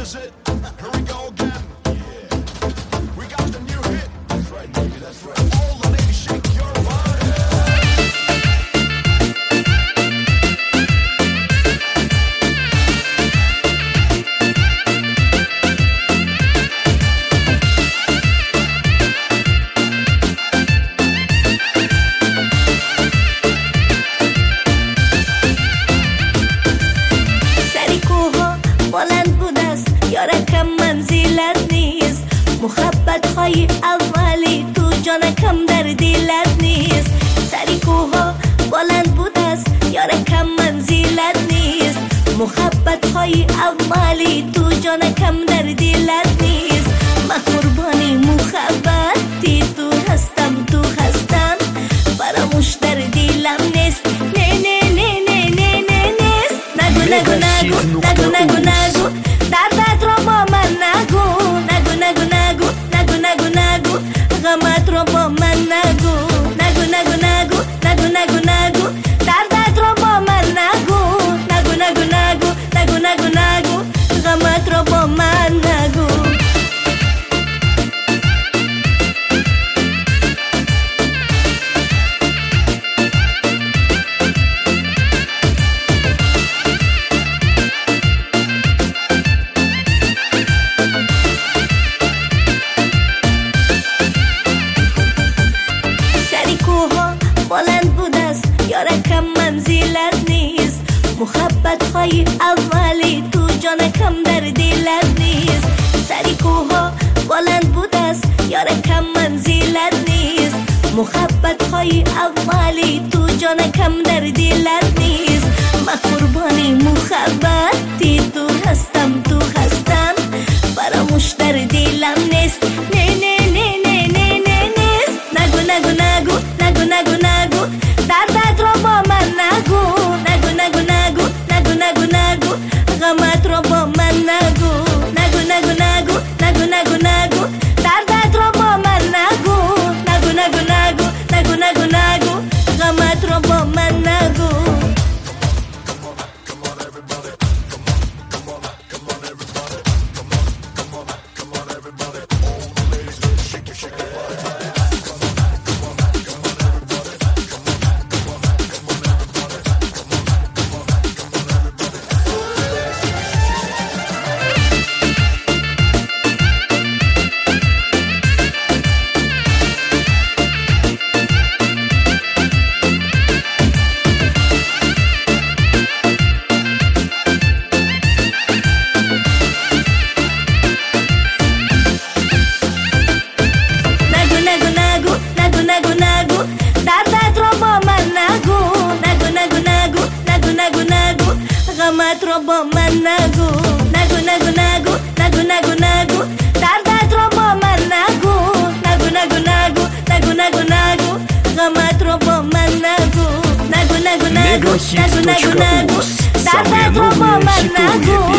is it? Here we go again. We got the new hit. That's right, baby, that's right. All the ladies shake your body. بلند بود است یارکم منزلت نیست محبت های اولی تو جانکم در دلت نیست سری کوها بلند بود است یارکم منزلت نیست محبت های اولی تو جانکم در دلت نیست من قربانی محبتی تو هستم فراموش در دلم نیست نه نه نه نه نه نه نیست نگو نگو نگو نگو نگو دردت رو با من نگو نگو نگو نگو نگو نگو نگو غمت رو با من نگو نگو نگو نگو نگو نگو نگو دردت رو با من نگو نگو نگو نگو نگو نگو نگو غمت رو با من نگو بلند بود است یارکم منزلت نیست محبت های اولی تو جانکم در دلت نیست سری کوها بلند بود است یارکم منزلت نیست محبت های اولی تو جانکم در دلت نیست من قربانی محبتی تو هستم فراموش در دلم نیست نه نه نه نه نه نه نیست نگو نگو نگو نگو نگو نگو دردت رو با من نگو نگو نگو نگو نگو نگو نگو غمت رو با من نگو نگو نگو نگو نگو نگو نگو دردت رو با من نگو نگو نگو نگو نگو نگو نگو غمت رو با من نگو غمت رو با من نگو نگو نگو نگو نگو نگو نگو دردت رو با من نگو نگو نگو نگو نگو نگو نگو غمت رو با من نگو نگو نگو نگو نگو نگو نگو دردت رو با من نگو